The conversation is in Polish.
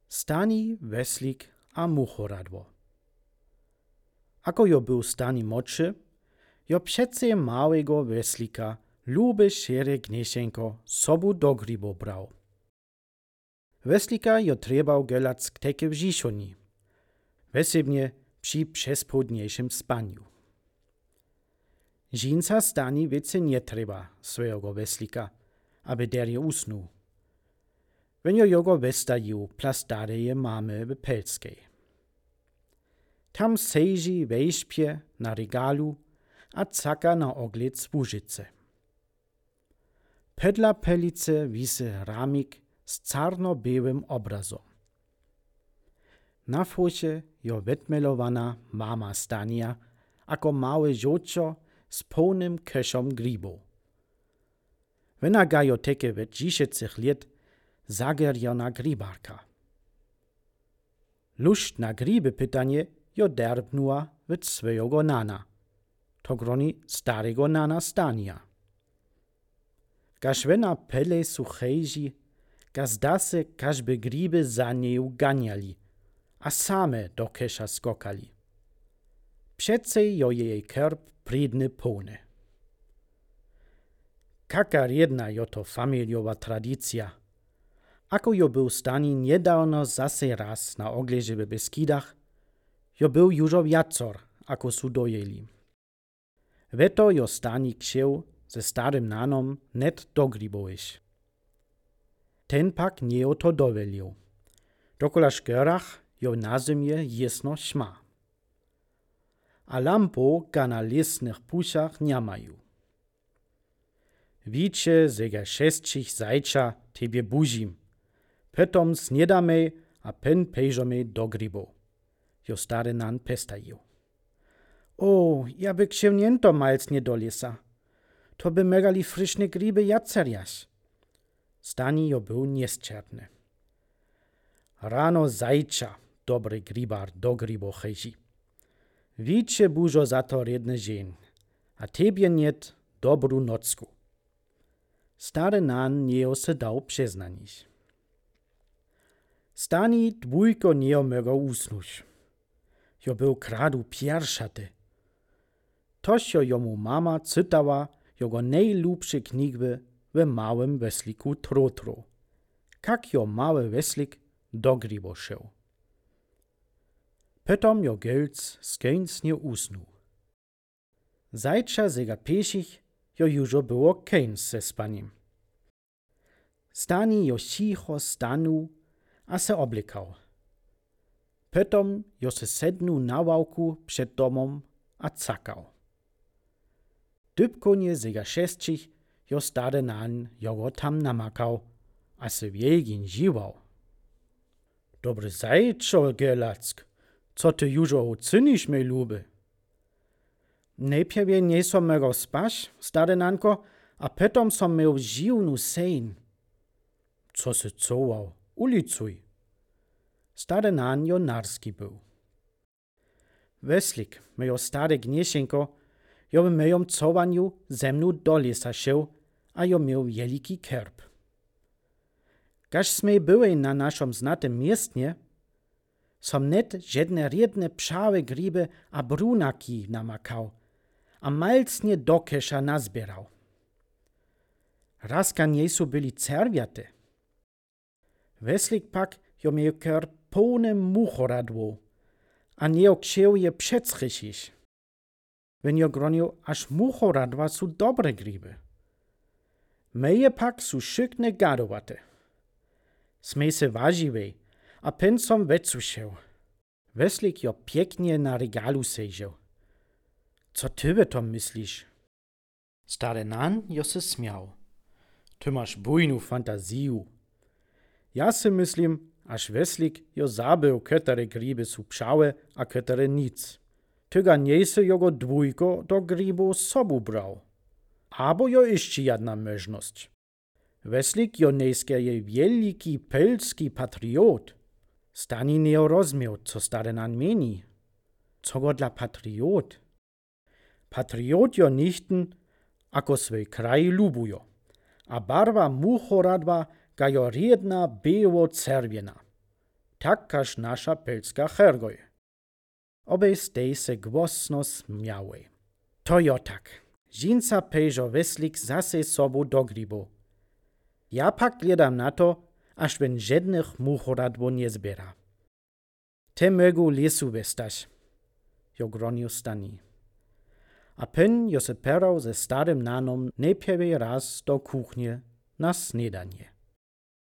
Stani, Weslik a Muchoradło. Ako jo był stani moczy, jo přece małego Weslika lube šere gniesienko sobu do gribo brał. Weslika jo trebał gelać teke w žišoni, wesebnie przy přespodniejszym spaniu. Žinca stani wiece nie treba swojego Weslika, aby derje usnął. Wenn jo jogo westajił plastareje mamy w Pelskiej. Tam sejži wejśpie na regalu a caka na ogled służyce. Pedla pelice wise ramik z czarno-białym obrazom. Na fosie jo wetmelowana mama stania ako małe żocio z pełnym keszom gribu. Wena ga jo teke we 10 lat zagerjona gribarka. Lust na griby pytanie jo derbnua w swojego nana. To groni starego nana stania. Gaż wena pele suchejzi, gazda se każby griby za nieju ganiali, a same do kesza skokali. Przece jo jej kerb prydny pełny. Kaka jedna jo to familiowa tradycja. Ako jo był stani niedawno zase raz na ogledzie w Beskidach, jo był jużo wiacor, ako su dojeli. Weto jo stani ksieł ze starym nanom net dogribowiś. Ten pak nie o to dowelił. Dokola szkerach jo na zimie jesno śma. A lampo ga na lesnych puszach nie mają. Wicie zega 6 zajcza tebie buzim. Potom snedame a pen pejżome do gribo. Jo stary nan pestajił. O, ja by księwnięto malc nie do lesa. To by megali friszne griby jacerjaś. Stani jo był niesczerny. Rano zajcza dobry gribar do gribo chejzi. Wicie bużo za to redne żen, a tebie niet dobru nocku. Stary nan nie se dał przyznanić. Stani dwójko nie mogał usnąć. Jo był kradu pierszaty. Toż jomu mama cytała jego najlubsze knigwy w małym Wesliku Trotro. Kak jo mały Weslik do gribo szył. Potom jo gelc skeńc nie usnął. Zajcza zega pieszich jo jużo było kejns ze spaniem. Stani jo cicho stanu a se oblikał. Potom jo se sednu na ławku przed domom a cakał. Dybkonie zega 6 jo stary nan jogo tam namakał, a se wielgin dziwał. Dobry zajczo, Gerlack, co ty jużo ucynisz, mej luby? Najpierw nie som mogał spać, stary nanko, a potom som miał dziwnu sen. Co se cował? Ulicuj. Stary nan jo narski był. Weslik, mejo stare gniesienko, jo w mejom cowaniu ze mną do lesa szył, a jo miał wielki kerb. Gaż sme były na naszym znatym miestnie, som net żadne riedne pszałe griby a brunaki namakał, a malcnie do kesza nazbierał. Razka nie su byli cerwiate. Weslik pak jo miał kerb pełne muchoradło, a nie oksieł je przedschyszisz. Wenn jo gronił, aż muchoradła su dobre griby. Meje pak su szykne gadowate. Smej se wažiwej, a pen som vecušeł. Weslik jo pięknie na regalu sejrzał. Co ty we tom myślisz? Stary nan jo se śmiał. Ty masz bujnu fantaziju. Ja se myślim, aż Weslik jo zabył, ketere griby su pszałe, a ketere nic. Tyga nie se jogo dwójko do gribu sobu brał. Abo jo jeszcze jedna możność. Weslik jo nejsker je wielki pelski patriot. Stani nie rozumiał, co stary nan mieni. Co go dla patriot? Patriot jo nichten, ako swej kraj lubujo. A barwa muchoradwa ga jo riedna beło czerwiena. tak każ nasza pelska hergoj. Obej stej se głosno śmiały. To jo tak. Žinca pejžo Weslik zase sobu do gribu. Ja pak gledam na to, aż ben żadnych muchoradło nie zbiera. Te mögu lesu westać. Jo groniu stani. A pen jo se perał ze starym nanom najpierwej raz do kuchnie na snedanie.